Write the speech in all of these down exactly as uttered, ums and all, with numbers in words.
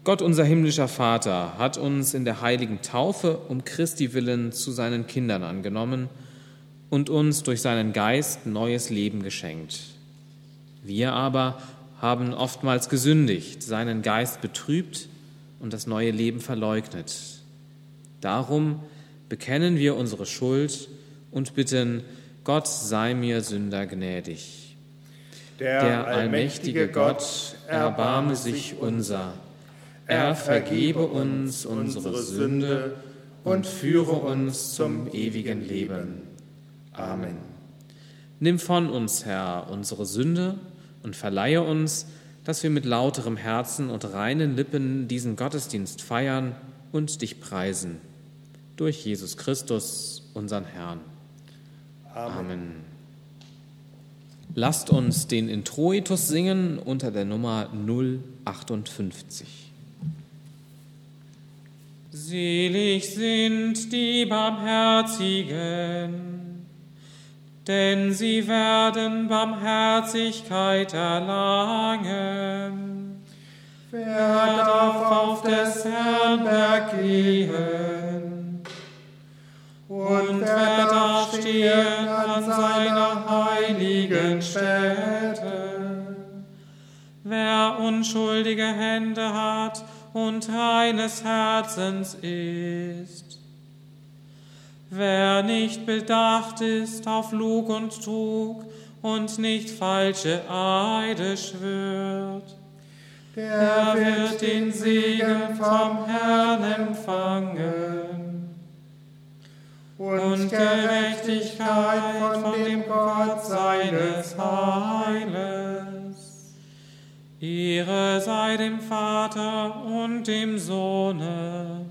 Gott, unser himmlischer Vater, hat uns in der heiligen Taufe um Christi willen zu seinen Kindern angenommen und uns durch seinen Geist neues Leben geschenkt. Wir aber haben oftmals gesündigt, seinen Geist betrübt und das neue Leben verleugnet. Darum bekennen wir unsere Schuld und bitten, Gott sei mir Sünder gnädig. Der, Der allmächtige Gott erbarme sich unser. Er vergebe uns unsere Sünde und führe uns zum ewigen Leben. Amen. Nimm von uns, Herr, unsere Sünde und verleihe uns, dass wir mit lauterem Herzen und reinen Lippen diesen Gottesdienst feiern und dich preisen. Durch Jesus Christus, unseren Herrn. Amen. Amen. Lasst uns den Introitus singen unter der Nummer null achtundfünfzig. Selig sind die Barmherzigen, denn sie werden Barmherzigkeit erlangen. Wer darf auf des Herrn Berg gehen? Und wer darf stehen an seiner heiligen Stätte? Wer unschuldige Hände hat und reines Herzens ist, wer nicht bedacht ist auf Lug und Trug und nicht falsche Eide schwört, der wird den Segen vom Herrn empfangen und Gerechtigkeit von dem Gott seines Heiles. Ehre sei dem Vater und dem Sohne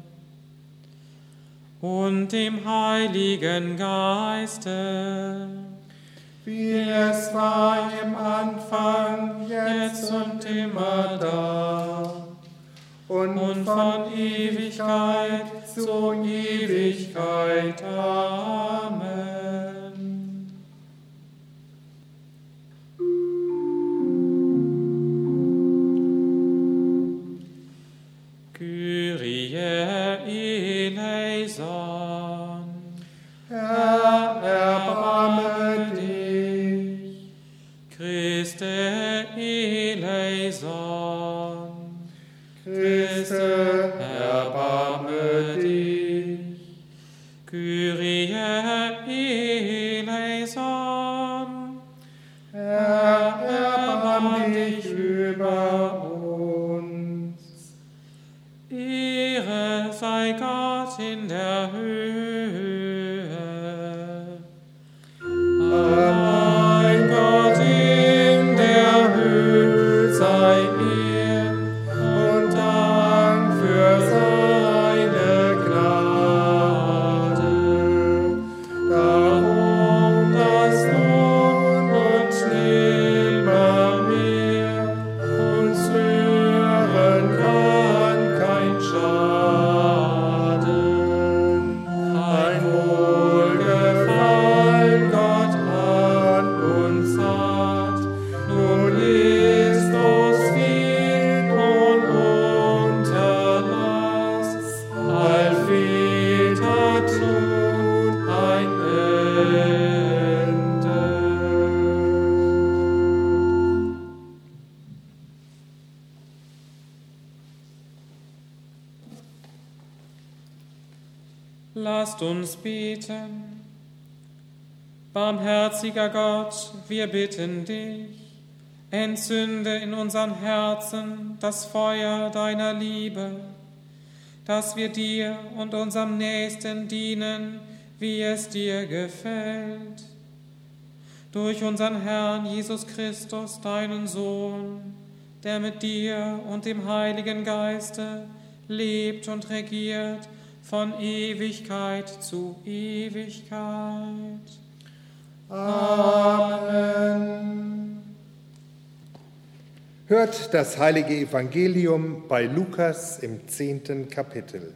und dem Heiligen Geiste, wie es war im Anfang, jetzt und immer da und, und von Ewigkeit zu Ewigkeit. Amen. Kyrie eleison. Herr, erbarme dich. Christe eleison. Christe, erbarme dich. Kyrie eleison. Herr, erbarme dich über uns. Ehre sei Gott in der Höhe. Mein Gott in der Höhe sei Ehr und Dank für seine Gnade. Darum, dass nun und nimmermehr uns hören kann kein Schaden. Ein Wohlgefallen Gott an uns hat, nun ist uns viel und Unterlass, allfehlt hat nun ein Ende. Lasst uns beten. Barmherziger Gott, wir bitten dich, entzünde in unseren Herzen das Feuer deiner Liebe, dass wir dir und unserem Nächsten dienen, wie es dir gefällt. Durch unseren Herrn Jesus Christus, deinen Sohn, der mit dir und dem Heiligen Geiste lebt und regiert von Ewigkeit zu Ewigkeit. Amen. Hört das heilige Evangelium bei Lukas im zehnten Kapitel.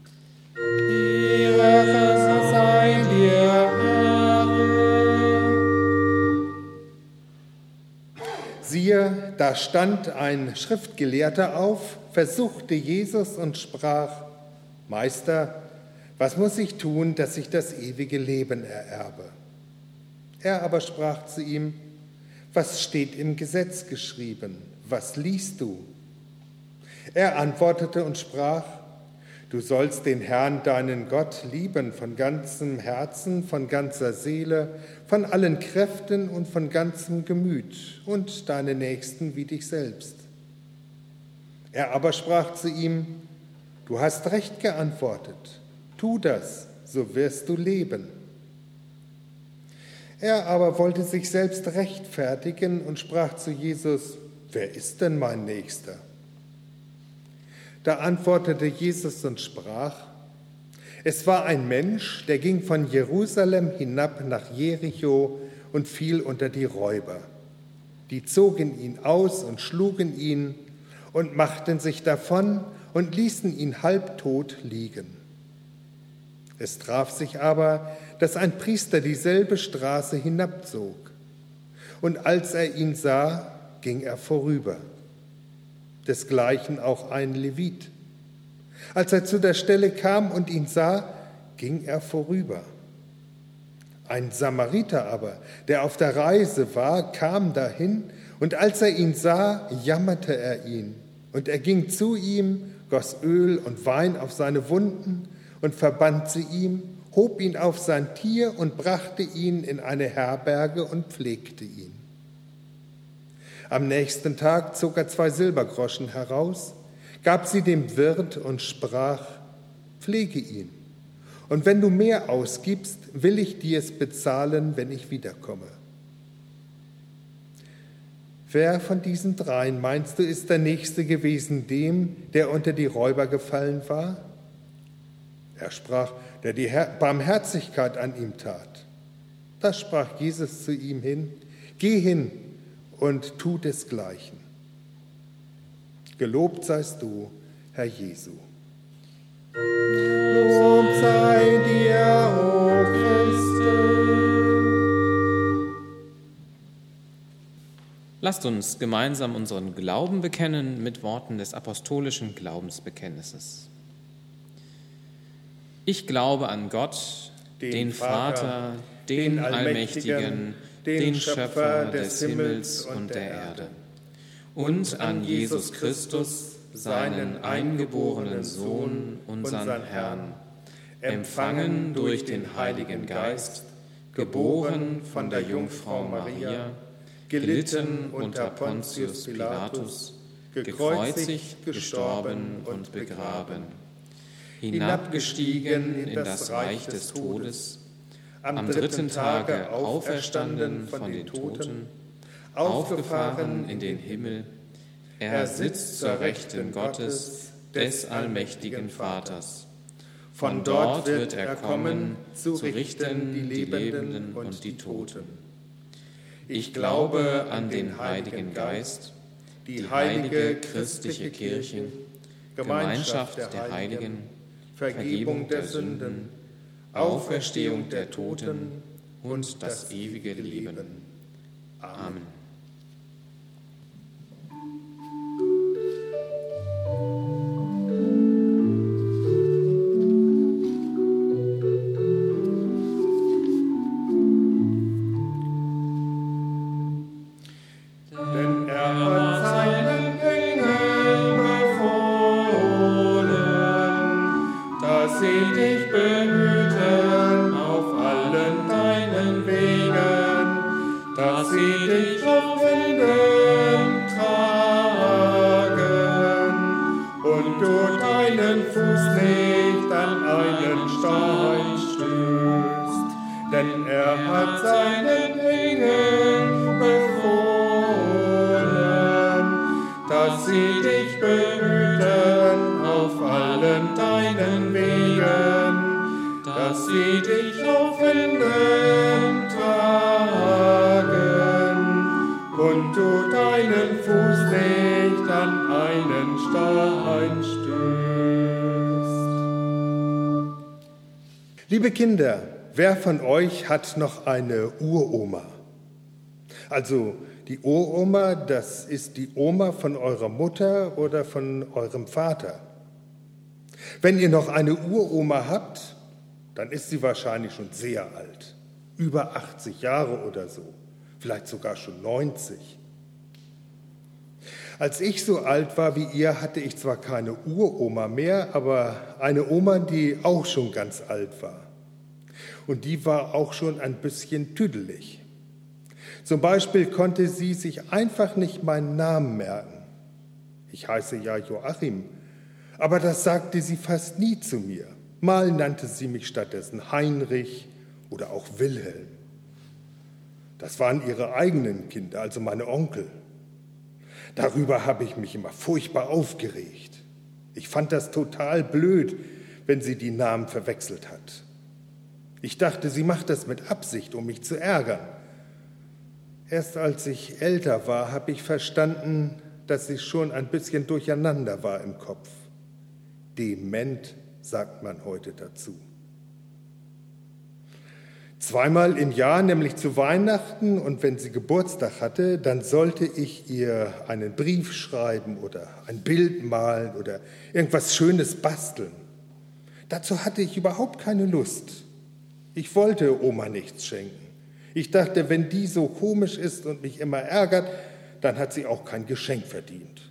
Ehre sei dir, Herr. siehe, da stand ein Schriftgelehrter auf, versuchte Jesus und sprach: Meister, was muss ich tun, dass ich das ewige Leben ererbe? Er aber sprach zu ihm: Was steht im Gesetz geschrieben? Was liest du? Er antwortete und sprach: Du sollst den Herrn, deinen Gott, lieben von ganzem Herzen, von ganzer Seele, von allen Kräften und von ganzem Gemüt und deine Nächsten wie dich selbst. Er aber sprach zu ihm: Du hast recht geantwortet. Tu das, so wirst du leben. Er aber wollte sich selbst rechtfertigen und sprach zu Jesus: Wer ist denn mein Nächster? Da antwortete Jesus und sprach: Es war ein Mensch, der ging von Jerusalem hinab nach Jericho und fiel unter die Räuber. Die zogen ihn aus und schlugen ihn und machten sich davon und ließen ihn halbtot liegen. Es traf sich aber, dass ein Priester dieselbe Straße hinabzog. Und als er ihn sah, ging er vorüber. Desgleichen auch ein Levit. Als er zu der Stelle kam und ihn sah, ging er vorüber. Ein Samariter aber, der auf der Reise war, kam dahin, und als er ihn sah, jammerte er ihn. Und er ging zu ihm, goss Öl und Wein auf seine Wunden und verband sie ihm, hob ihn auf sein Tier und brachte ihn in eine Herberge und pflegte ihn. Am nächsten Tag zog er zwei Silbergroschen heraus, gab sie dem Wirt und sprach: Pflege ihn, und wenn du mehr ausgibst, will ich dir es bezahlen, wenn ich wiederkomme. Wer von diesen dreien, meinst du, ist der Nächste gewesen dem, der unter die Räuber gefallen war? Er sprach: Der die Barmherzigkeit an ihm tat. Da sprach Jesus zu ihm hin: Geh hin und tu desgleichen. Gelobt seist du, Herr Jesu. Lob sei dir, o Christus. Lasst uns gemeinsam unseren Glauben bekennen mit Worten des apostolischen Glaubensbekenntnisses. Ich glaube an Gott, den, den Vater, den Allmächtigen, den Schöpfer des Himmels und der Erde, und an Jesus Christus, seinen eingeborenen Sohn, unseren Herrn, empfangen durch den Heiligen Geist, geboren von der Jungfrau Maria, gelitten unter Pontius Pilatus, gekreuzigt, gestorben und begraben, hinabgestiegen in das Reich des Todes, am dritten Tage auferstanden von den Toten, aufgefahren in den Himmel, er sitzt zur Rechten Gottes, des allmächtigen Vaters. Von dort wird er kommen, zu richten die Lebenden und die Toten. Ich glaube an den Heiligen Geist, die heilige christliche Kirche, Gemeinschaft der Heiligen, Vergebung der Sünden, Auferstehung der Toten und das ewige Leben. Amen. Liebe Kinder, wer von euch hat noch eine Uroma? Also die Uroma, das ist die Oma von eurer Mutter oder von eurem Vater. Wenn ihr noch eine Uroma habt, dann ist sie wahrscheinlich schon sehr alt, über achtzig Jahre oder so, vielleicht sogar schon neunzig. Als ich so alt war wie ihr, hatte ich zwar keine Uroma mehr, aber eine Oma, die auch schon ganz alt war. Und die war auch schon ein bisschen tüdelig. Zum Beispiel konnte sie sich einfach nicht meinen Namen merken. Ich heiße ja Joachim, aber das sagte sie fast nie zu mir. Mal nannte sie mich stattdessen Heinrich oder auch Wilhelm. Das waren ihre eigenen Kinder, also meine Onkel. Darüber habe ich mich immer furchtbar aufgeregt. Ich fand das total blöd, wenn sie die Namen verwechselt hat. Ich dachte, sie macht das mit Absicht, um mich zu ärgern. Erst als ich älter war, habe ich verstanden, dass sie schon ein bisschen durcheinander war im Kopf. Dement, sagt man heute dazu. Zweimal im Jahr, nämlich zu Weihnachten und wenn sie Geburtstag hatte, dann sollte ich ihr einen Brief schreiben oder ein Bild malen oder irgendwas Schönes basteln. Dazu hatte ich überhaupt keine Lust. Ich wollte Oma nichts schenken. Ich dachte, wenn die so komisch ist und mich immer ärgert, dann hat sie auch kein Geschenk verdient.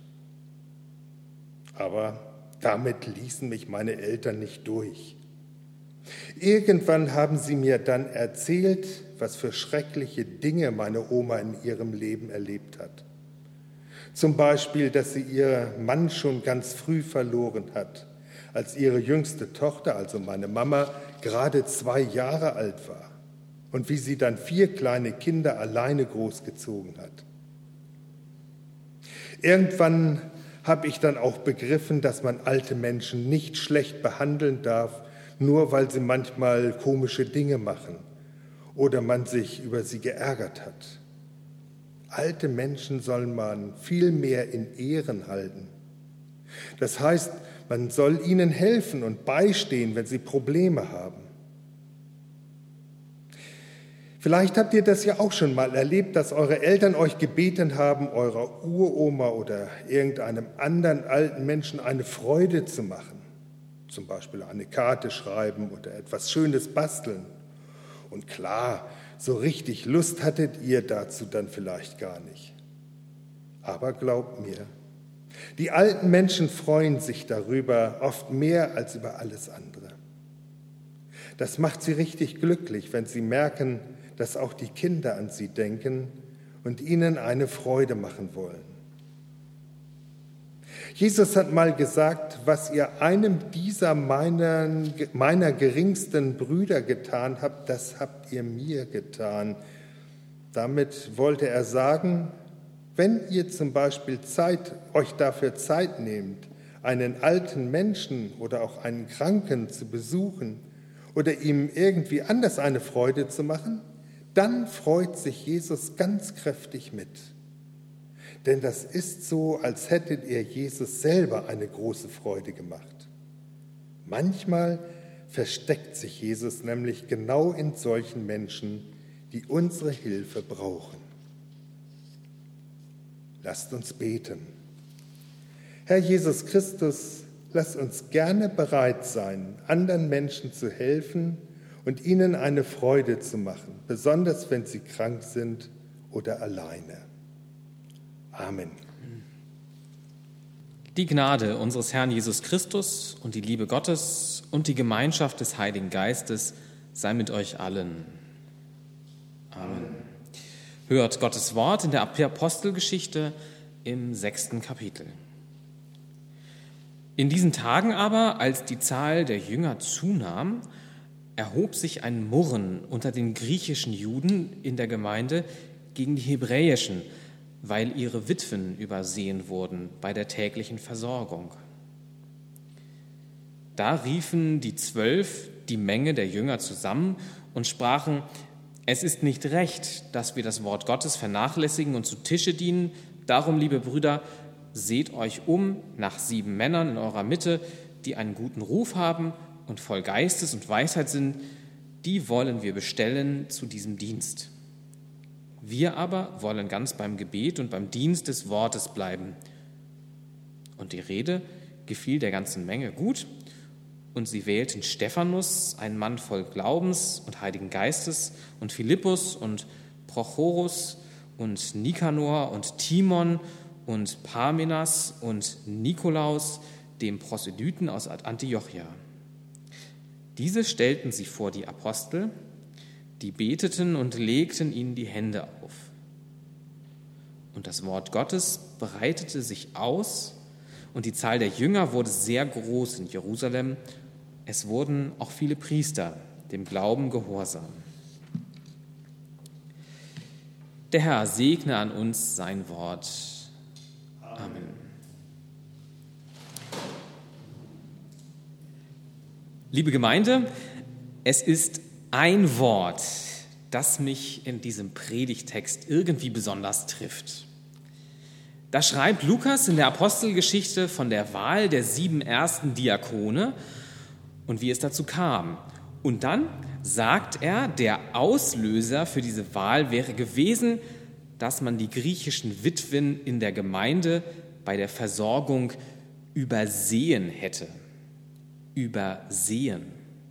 Aber damit ließen mich meine Eltern nicht durch. Irgendwann haben sie mir dann erzählt, was für schreckliche Dinge meine Oma in ihrem Leben erlebt hat. Zum Beispiel, dass sie ihren Mann schon ganz früh verloren hat, als ihre jüngste Tochter, also meine Mama, gerade zwei Jahre alt war und wie sie dann vier kleine Kinder alleine großgezogen hat. Irgendwann habe ich dann auch begriffen, dass man alte Menschen nicht schlecht behandeln darf, nur weil sie manchmal komische Dinge machen oder man sich über sie geärgert hat. Alte Menschen soll man viel mehr in Ehren halten. Das heißt, man soll ihnen helfen und beistehen, wenn sie Probleme haben. Vielleicht habt ihr das ja auch schon mal erlebt, dass eure Eltern euch gebeten haben, eurer Uroma oder irgendeinem anderen alten Menschen eine Freude zu machen. Zum Beispiel eine Karte schreiben oder etwas Schönes basteln. Und klar, so richtig Lust hattet ihr dazu dann vielleicht gar nicht. Aber glaubt mir, die alten Menschen freuen sich darüber oft mehr als über alles andere. Das macht sie richtig glücklich, wenn sie merken, dass auch die Kinder an sie denken und ihnen eine Freude machen wollen. Jesus hat mal gesagt, was ihr einem dieser meiner, meiner geringsten Brüder getan habt, das habt ihr mir getan. Damit wollte er sagen, wenn ihr zum Beispiel Zeit, euch dafür Zeit nehmt, einen alten Menschen oder auch einen Kranken zu besuchen oder ihm irgendwie anders eine Freude zu machen, dann freut sich Jesus ganz kräftig mit. Denn das ist so, als hättet ihr Jesus selber eine große Freude gemacht. Manchmal versteckt sich Jesus nämlich genau in solchen Menschen, die unsere Hilfe brauchen. Lasst uns beten. Herr Jesus Christus, lass uns gerne bereit sein, anderen Menschen zu helfen und ihnen eine Freude zu machen, besonders wenn sie krank sind oder alleine. Amen. Die Gnade unseres Herrn Jesus Christus und die Liebe Gottes und die Gemeinschaft des Heiligen Geistes sei mit euch allen. Amen. Hört Gottes Wort in der Apostelgeschichte im sechsten Kapitel. In diesen Tagen aber, als die Zahl der Jünger zunahm, erhob sich ein Murren unter den griechischen Juden in der Gemeinde gegen die hebräischen, weil ihre Witwen übersehen wurden bei der täglichen Versorgung. Da riefen die Zwölf die Menge der Jünger zusammen und sprachen: Es ist nicht recht, dass wir das Wort Gottes vernachlässigen und zu Tische dienen. Darum, liebe Brüder, seht euch um nach sieben Männern in eurer Mitte, die einen guten Ruf haben und voll Geistes und Weisheit sind. Die wollen wir bestellen zu diesem Dienst. Wir aber wollen ganz beim Gebet und beim Dienst des Wortes bleiben. Und die Rede gefiel der ganzen Menge gut, und sie wählten Stephanus, einen Mann voll Glaubens und Heiligen Geistes, und Philippus und Prochorus und Nikanor und Timon und Parmenas und Nikolaus, dem Proselyten aus Antiochia. Diese stellten sie vor die Apostel, die beteten und legten ihnen die Hände auf. Und das Wort Gottes breitete sich aus, und die Zahl der Jünger wurde sehr groß in Jerusalem. Es wurden auch viele Priester dem Glauben gehorsam. Der Herr segne an uns sein Wort. Amen. Liebe Gemeinde, es ist ein Wort, das mich in diesem Predigtext irgendwie besonders trifft. Da schreibt Lukas in der Apostelgeschichte von der Wahl der sieben ersten Diakone und wie es dazu kam. Und dann sagt er, der Auslöser für diese Wahl wäre gewesen, dass man die griechischen Witwen in der Gemeinde bei der Versorgung übersehen hätte. Übersehen.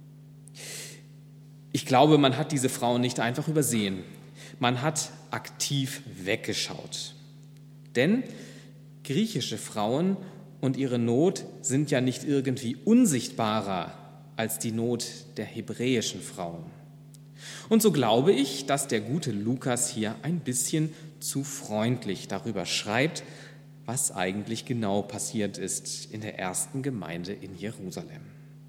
Ich glaube, man hat diese Frauen nicht einfach übersehen. Man hat aktiv weggeschaut. Denn griechische Frauen und ihre Not sind ja nicht irgendwie unsichtbarer als die Not der hebräischen Frauen. Und so glaube ich, dass der gute Lukas hier ein bisschen zu freundlich darüber schreibt, was eigentlich genau passiert ist in der ersten Gemeinde in Jerusalem.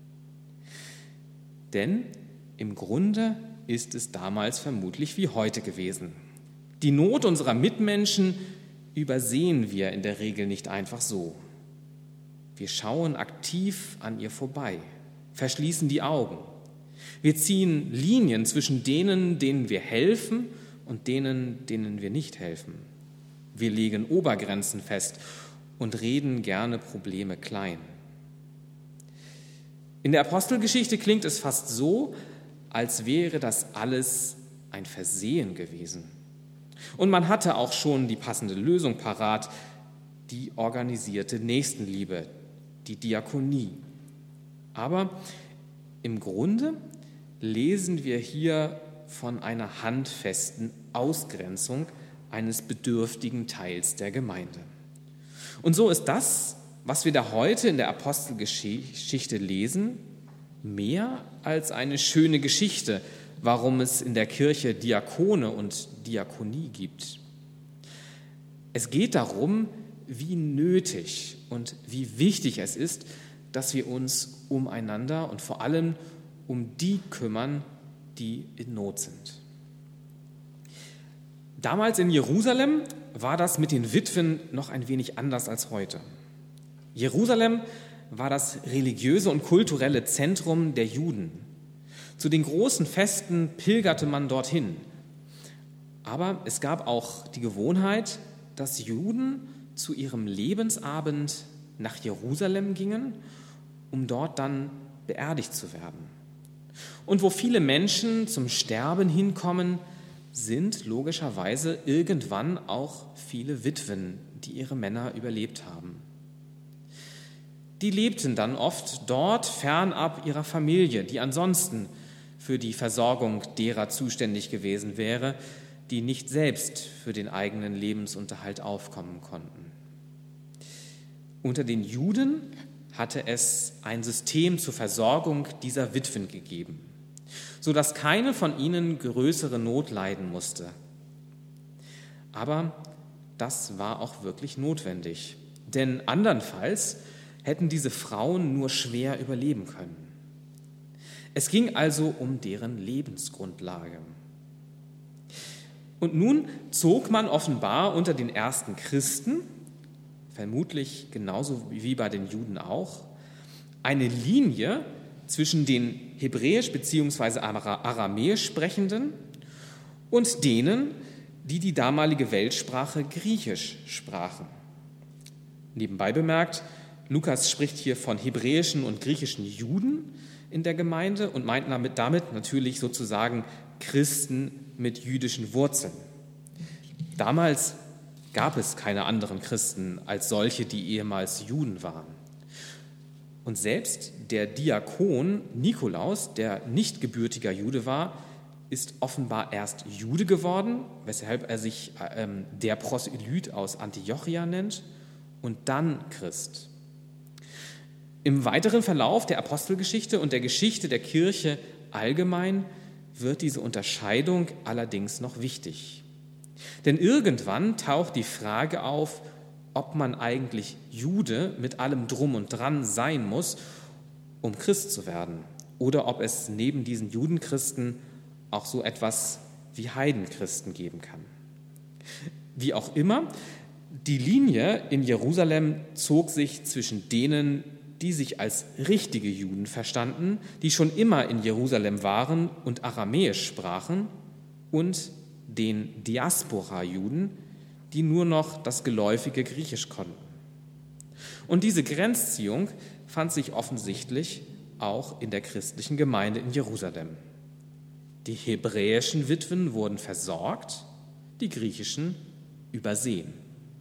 Denn im Grunde ist es damals vermutlich wie heute gewesen. Die Not unserer Mitmenschen übersehen wir in der Regel nicht einfach so. Wir schauen aktiv an ihr vorbei, verschließen die Augen. Wir ziehen Linien zwischen denen, denen wir helfen, und denen, denen wir nicht helfen. Wir legen Obergrenzen fest und reden gerne Probleme klein. In der Apostelgeschichte klingt es fast so, als wäre das alles ein Versehen gewesen. Und man hatte auch schon die passende Lösung parat, die organisierte Nächstenliebe, die Diakonie. Aber im Grunde lesen wir hier von einer handfesten Ausgrenzung eines bedürftigen Teils der Gemeinde. Und so ist das, was wir da heute in der Apostelgeschichte lesen, mehr als eine schöne Geschichte, warum es in der Kirche Diakone und Diakonie gibt. Es geht darum, wie nötig und wie wichtig es ist, dass wir uns umeinander und vor allem um die kümmern, die in Not sind. Damals in Jerusalem war das mit den Witwen noch ein wenig anders als heute. Jerusalem war das religiöse und kulturelle Zentrum der Juden. Zu den großen Festen pilgerte man dorthin. Aber es gab auch die Gewohnheit, dass Juden zu ihrem Lebensabend nach Jerusalem gingen, um dort dann beerdigt zu werden. Und wo viele Menschen zum Sterben hinkommen, sind logischerweise irgendwann auch viele Witwen, die ihre Männer überlebt haben. Die lebten dann oft dort fernab ihrer Familie, die ansonsten für die Versorgung derer zuständig gewesen wäre, die nicht selbst für den eigenen Lebensunterhalt aufkommen konnten. Unter den Juden hatte es ein System zur Versorgung dieser Witwen gegeben, sodass keine von ihnen größere Not leiden musste. Aber das war auch wirklich notwendig, denn andernfalls hätten diese Frauen nur schwer überleben können. Es ging also um deren Lebensgrundlage. Und nun zog man offenbar unter den ersten Christen, vermutlich genauso wie bei den Juden auch, eine Linie zwischen den hebräisch bzw. aramäisch Sprechenden und denen, die die damalige Weltsprache Griechisch sprachen. Nebenbei bemerkt, Lukas spricht hier von hebräischen und griechischen Juden in der Gemeinde und meint damit, damit natürlich sozusagen Christen mit jüdischen Wurzeln. Damals gab es keine anderen Christen als solche, die ehemals Juden waren. Und selbst der Diakon Nikolaus, der nicht gebürtiger Jude war, ist offenbar erst Jude geworden, weshalb er sich ähm, der Proselyt aus Antiochia nennt, und dann Christ. Im weiteren Verlauf der Apostelgeschichte und der Geschichte der Kirche allgemein wird diese Unterscheidung allerdings noch wichtig. Denn irgendwann taucht die Frage auf, ob man eigentlich Jude mit allem Drum und Dran sein muss, um Christ zu werden, oder ob es neben diesen Judenchristen auch so etwas wie Heidenchristen geben kann. Wie auch immer, die Linie in Jerusalem zog sich zwischen denen, die sich als richtige Juden verstanden, die schon immer in Jerusalem waren und Aramäisch sprachen, und den Diaspora-Juden, die nur noch das geläufige Griechisch konnten. Und diese Grenzziehung fand sich offensichtlich auch in der christlichen Gemeinde in Jerusalem. Die hebräischen Witwen wurden versorgt, die griechischen übersehen.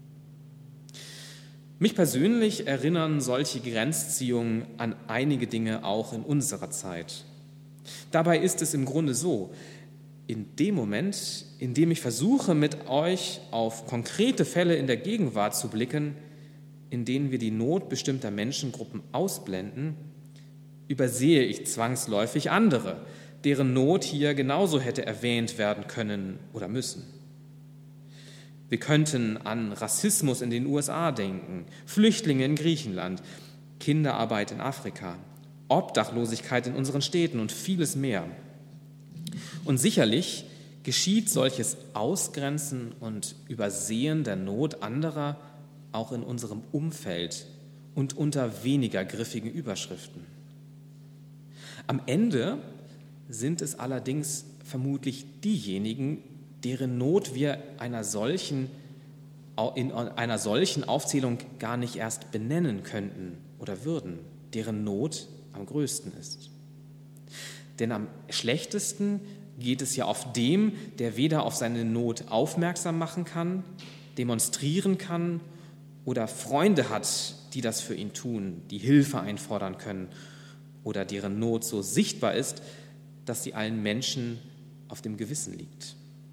Mich persönlich erinnern solche Grenzziehungen an einige Dinge auch in unserer Zeit. Dabei ist es im Grunde so: In dem Moment, in dem ich versuche, mit euch auf konkrete Fälle in der Gegenwart zu blicken, in denen wir die Not bestimmter Menschengruppen ausblenden, übersehe ich zwangsläufig andere, deren Not hier genauso hätte erwähnt werden können oder müssen. Wir könnten an Rassismus in den U S A denken, Flüchtlinge in Griechenland, Kinderarbeit in Afrika, Obdachlosigkeit in unseren Städten und vieles mehr. Und sicherlich geschieht solches Ausgrenzen und Übersehen der Not anderer auch in unserem Umfeld und unter weniger griffigen Überschriften. Am Ende sind es allerdings vermutlich diejenigen, deren Not wir einer solchen, in einer solchen Aufzählung gar nicht erst benennen könnten oder würden, deren Not am größten ist. Denn am schlechtesten geht es ja oft dem, der weder auf seine Not aufmerksam machen kann, demonstrieren kann oder Freunde hat, die das für ihn tun, die Hilfe einfordern können oder deren Not so sichtbar ist, dass sie allen Menschen auf dem Gewissen liegt.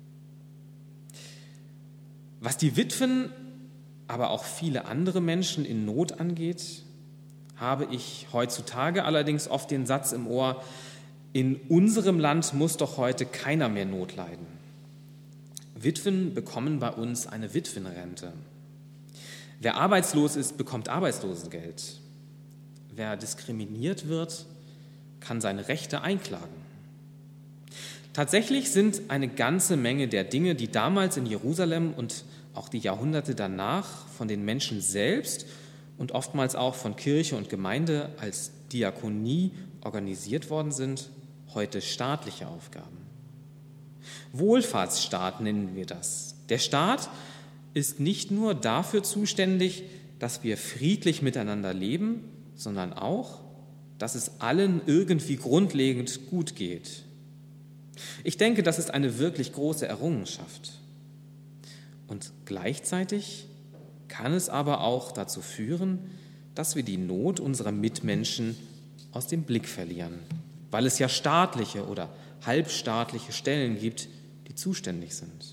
Was die Witwen, aber auch viele andere Menschen in Not angeht, habe ich heutzutage allerdings oft den Satz im Ohr: In unserem Land muss doch heute keiner mehr Not leiden. Witwen bekommen bei uns eine Witwenrente. Wer arbeitslos ist, bekommt Arbeitslosengeld. Wer diskriminiert wird, kann seine Rechte einklagen. Tatsächlich sind eine ganze Menge der Dinge, die damals in Jerusalem und auch die Jahrhunderte danach von den Menschen selbst und oftmals auch von Kirche und Gemeinde als Diakonie organisiert worden sind, heute staatliche Aufgaben. Wohlfahrtsstaat nennen wir das. Der Staat ist nicht nur dafür zuständig, dass wir friedlich miteinander leben, sondern auch, dass es allen irgendwie grundlegend gut geht. Ich denke, das ist eine wirklich große Errungenschaft. Und gleichzeitig kann es aber auch dazu führen, dass wir die Not unserer Mitmenschen aus dem Blick verlieren, weil es ja staatliche oder halbstaatliche Stellen gibt, die zuständig sind.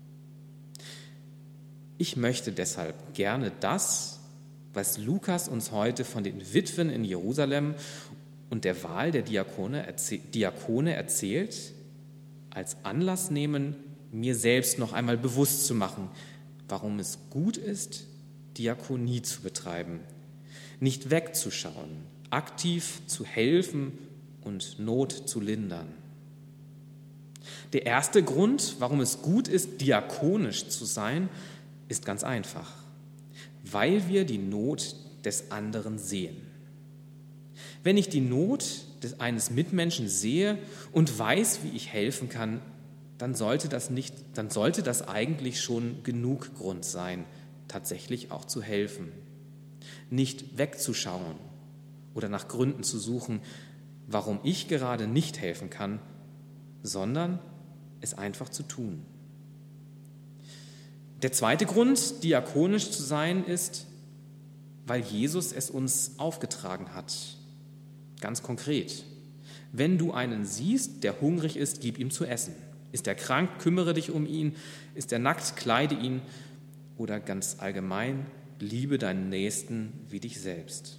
Ich möchte deshalb gerne das, was Lukas uns heute von den Witwen in Jerusalem und der Wahl der Diakone, erzäh- Diakone erzählt, als Anlass nehmen, mir selbst noch einmal bewusst zu machen, warum es gut ist, Diakonie zu betreiben, nicht wegzuschauen, aktiv zu helfen und Not zu lindern. Der erste Grund, warum es gut ist, diakonisch zu sein, ist ganz einfach: weil wir die Not des anderen sehen. Wenn ich die Not des eines Mitmenschen sehe und weiß, wie ich helfen kann, dann sollte das nicht, dann sollte das eigentlich schon genug Grund sein, tatsächlich auch zu helfen. Nicht wegzuschauen oder nach Gründen zu suchen, warum ich gerade nicht helfen kann, sondern es einfach zu tun. Der zweite Grund, diakonisch zu sein, ist, weil Jesus es uns aufgetragen hat. Ganz konkret. Wenn du einen siehst, der hungrig ist, gib ihm zu essen. Ist er krank, kümmere dich um ihn. Ist er nackt, kleide ihn. Oder ganz allgemein, liebe deinen Nächsten wie dich selbst.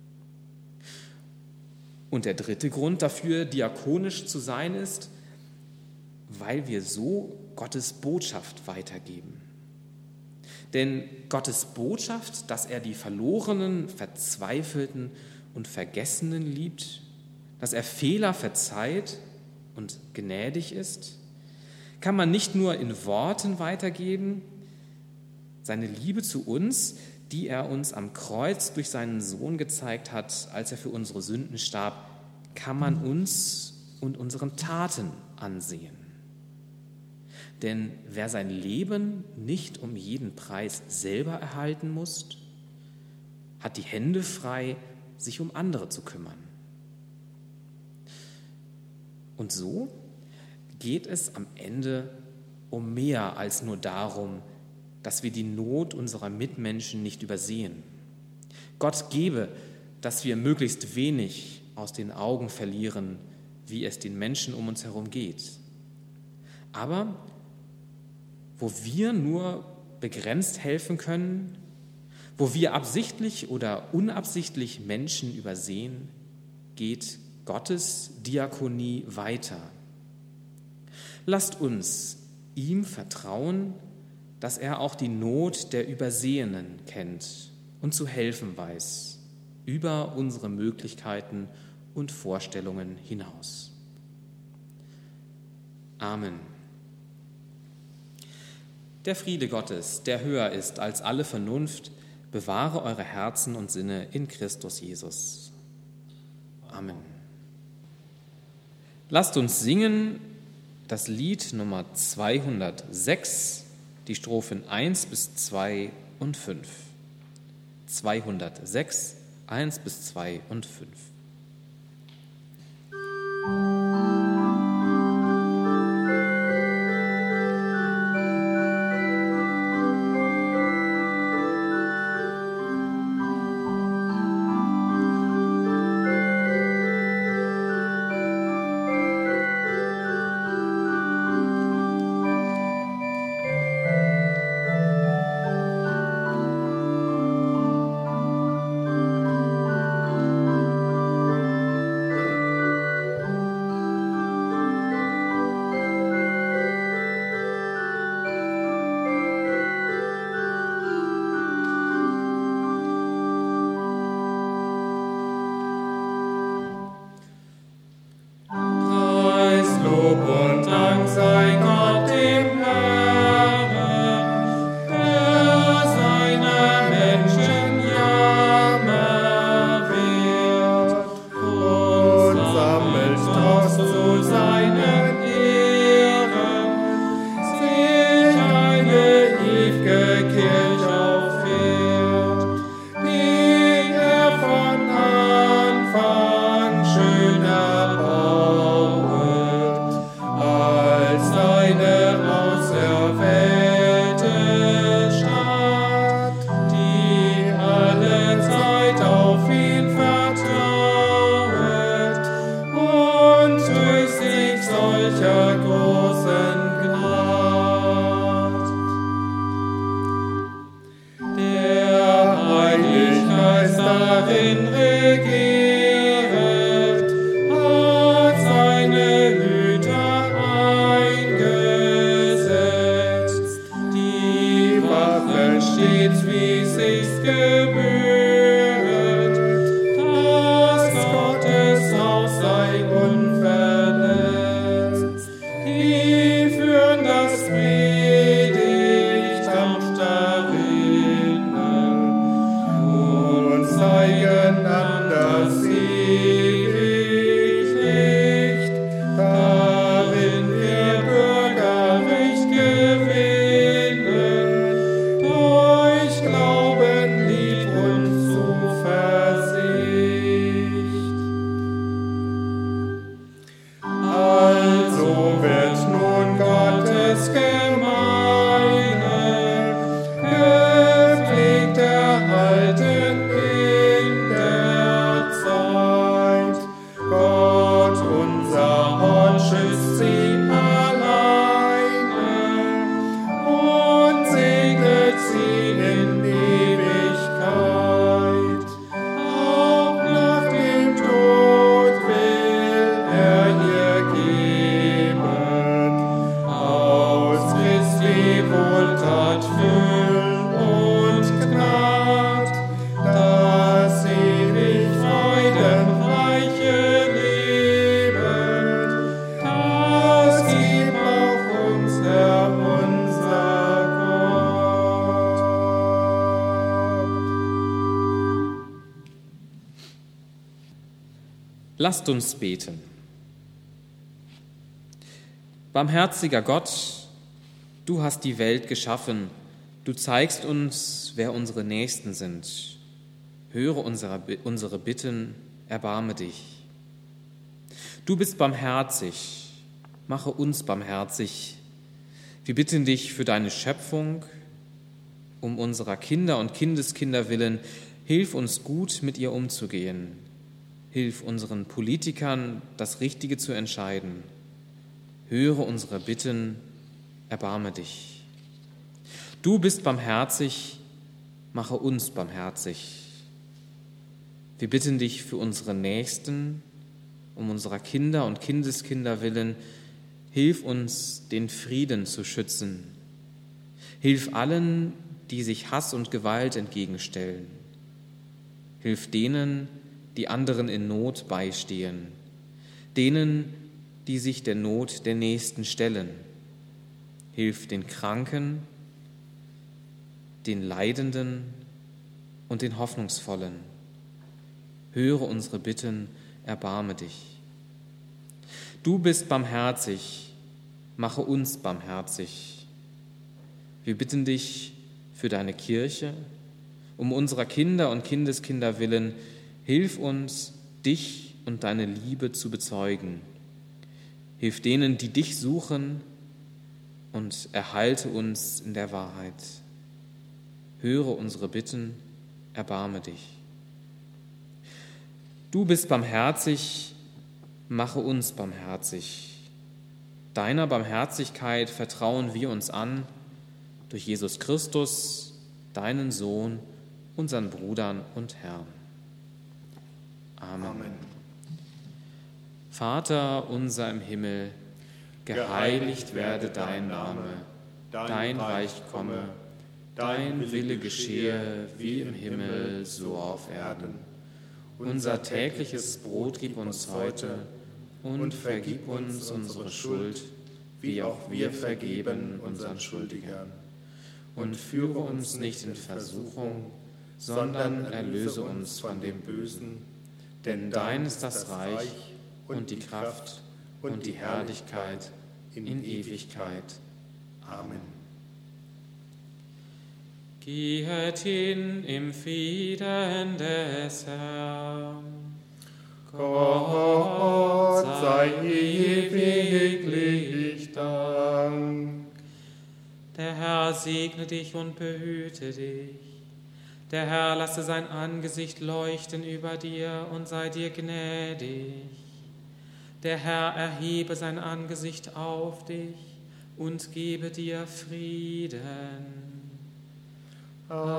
Und der dritte Grund dafür, diakonisch zu sein, ist, weil wir so Gottes Botschaft weitergeben. Denn Gottes Botschaft, dass er die Verlorenen, Verzweifelten und Vergessenen liebt, dass er Fehler verzeiht und gnädig ist, kann man nicht nur in Worten weitergeben. Seine Liebe zu uns, die er uns am Kreuz durch seinen Sohn gezeigt hat, als er für unsere Sünden starb, kann man uns und unseren Taten ansehen. Denn wer sein Leben nicht um jeden Preis selber erhalten muss, hat die Hände frei, sich um andere zu kümmern. Und so geht es am Ende um mehr als nur darum, dass wir die Not unserer Mitmenschen nicht übersehen. Gott gebe, dass wir möglichst wenig aus den Augen verlieren, wie es den Menschen um uns herum geht. Aber wo wir nur begrenzt helfen können, wo wir absichtlich oder unabsichtlich Menschen übersehen, geht Gottes Diakonie weiter. Lasst uns ihm vertrauen, dass er auch die Not der Übersehenen kennt und zu helfen weiß, über unsere Möglichkeiten und Vorstellungen hinaus. Amen. Der Friede Gottes, der höher ist als alle Vernunft, bewahre eure Herzen und Sinne in Christus Jesus. Amen. Lasst uns singen das Lied Nummer zweihundertsechs, die Strophen eins bis zwei und fünf. zweihundertsechs, eins bis zwei und fünf. Durch Glauben, Lieb und Lasst uns beten. Barmherziger Gott, du hast die Welt geschaffen. Du zeigst uns, wer unsere Nächsten sind. Höre unsere, unsere Bitten, erbarme dich. Du bist barmherzig, mache uns barmherzig. Wir bitten dich für deine Schöpfung, um unserer Kinder und Kindeskinder willen, hilf uns gut mit ihr umzugehen. Hilf unseren Politikern, das Richtige zu entscheiden. Höre unsere Bitten, erbarme dich. Du bist barmherzig, mache uns barmherzig. Wir bitten dich für unsere Nächsten, um unserer Kinder und Kindeskinder willen, hilf uns, den Frieden zu schützen. Hilf allen, die sich Hass und Gewalt entgegenstellen. Hilf denen, die anderen in Not beistehen, denen, die sich der Not der Nächsten stellen. Hilf den Kranken, den Leidenden und den Hoffnungsvollen. Höre unsere Bitten, erbarme dich. Du bist barmherzig, mache uns barmherzig. Wir bitten dich für deine Kirche, um unserer Kinder und Kindeskinder willen, hilf uns, dich und deine Liebe zu bezeugen. Hilf denen, die dich suchen, und erhalte uns in der Wahrheit. Höre unsere Bitten, erbarme dich. Du bist barmherzig, mache uns barmherzig. Deiner Barmherzigkeit vertrauen wir uns an, durch Jesus Christus, deinen Sohn, unseren Brudern und Herrn. Amen. Amen. Vater unser im Himmel, geheiligt werde dein Name, dein Reich komme, dein Wille geschehe, wie im Himmel, so auf Erden. Unser tägliches Brot gib uns heute und vergib uns unsere Schuld, wie auch wir vergeben unseren Schuldigern. Und führe uns nicht in Versuchung, sondern erlöse uns von dem Bösen. Denn dein ist das Reich und die Kraft und die Herrlichkeit in Ewigkeit. Amen. Gehet hin im Frieden des Herrn. Gott sei ewiglich Dank. Der Herr segne dich und behüte dich. Der Herr lasse sein Angesicht leuchten über dir und sei dir gnädig. Der Herr erhebe sein Angesicht auf dich und gebe dir Frieden. Amen.